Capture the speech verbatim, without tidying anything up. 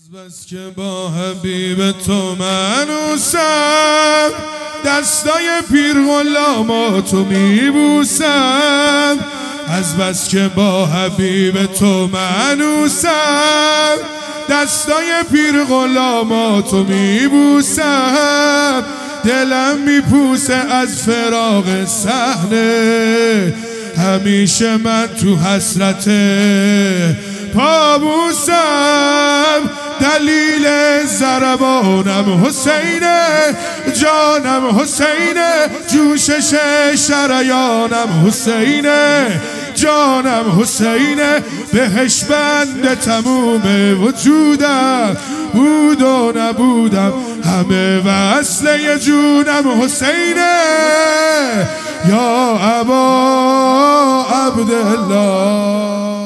بس که با حبیب تو منوسم، دستای پیر غلاماتو میبوسم. از بس که با حبیب تو منوسم، دستای پیر غلاماتو میبوسم. دلم میپوسه از فراق صحنه، همیشه من تو حسرت پابوسم. دلیل ضربانم حسینه، جانم حسینه، جوشش شریانم حسینه، جانم حسینه. بهش بند تموم وجودم، بود و نبودم همه وصله جونم حسینه. یا ابا عبدالله.